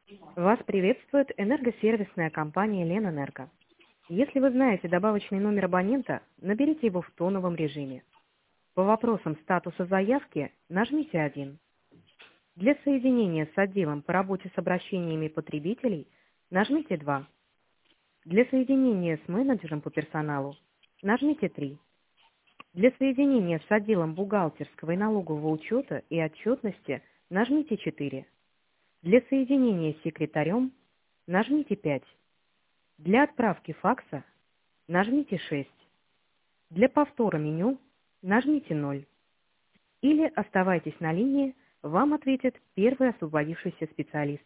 Вас приветствует энергосервисная компания Ленэнерго. Если вы знаете добавочный номер абонента, наберите его в тоновом режиме. По вопросам статуса заявки нажмите 1. Для соединения с отделом по работе с обращениями потребителей нажмите 2. Для соединения с менеджером по персоналу нажмите 3. Для соединения с отделом бухгалтерского и налогового учета и отчетности нажмите 4. Для соединения с секретарем нажмите 5. Для отправки факса нажмите 6. Для повтора меню нажмите 0. Или оставайтесь на линии, вам ответит первый освободившийся специалист.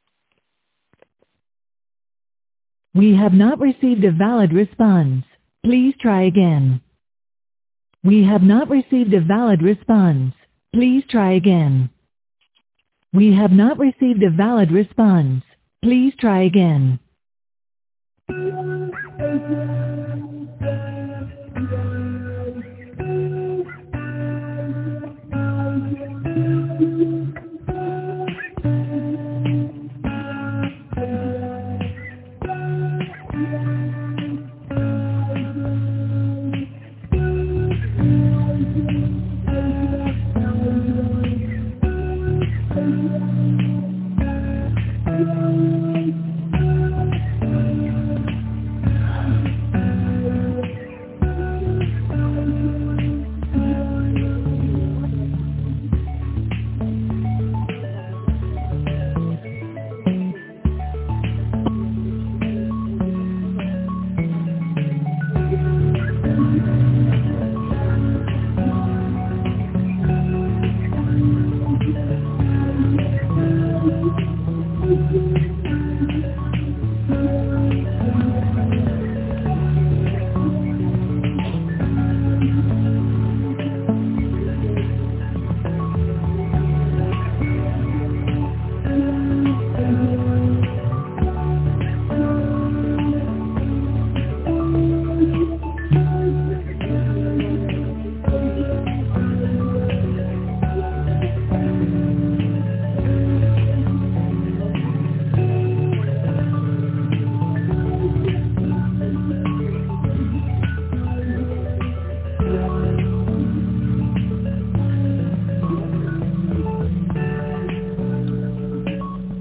We have not received a valid response. Please try again. We have not received a valid response. Please try again. We have not received a valid response. Please try again.